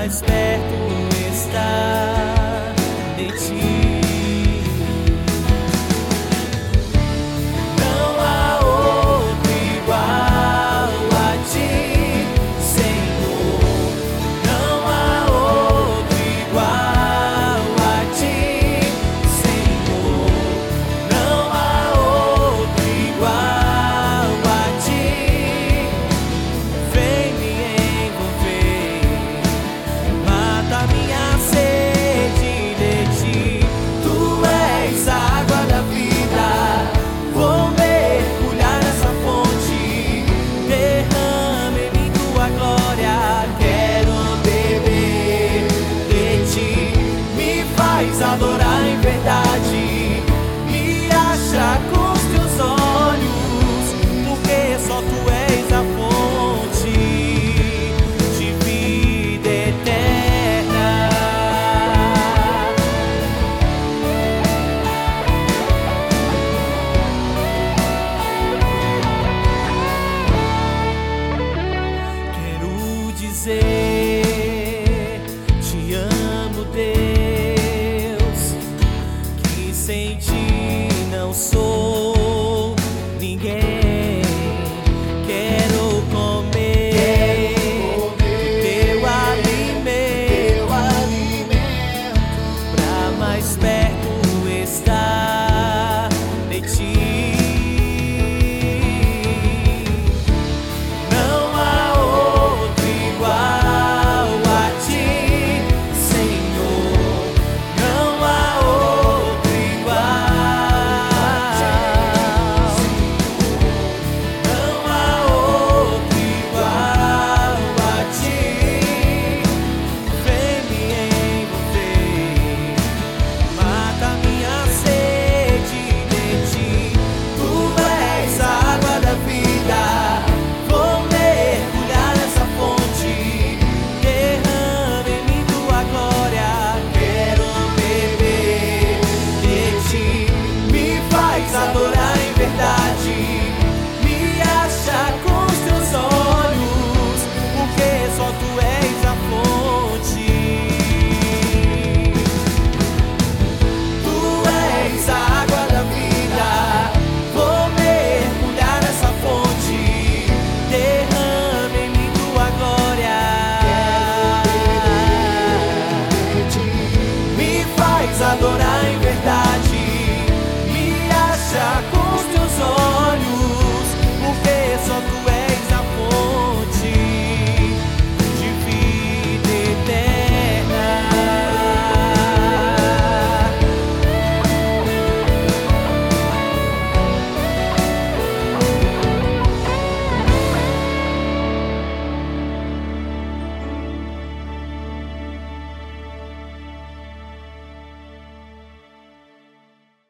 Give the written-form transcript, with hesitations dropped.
mais perto estar de ti. Não há outro igual a ti, Senhor. Não há outro igual a ti, Senhor. Não há outro igual a ti. Vem me envolver, mata minha sede de ti. Tu és a água da vida, vou mergulhar nessa fonte. Derrama em mim tua glória, quero beber de ti. Me faz adorar em verdade, me acha com os teus olhos, porque só tu és a fonte de vida eterna. Quero dizer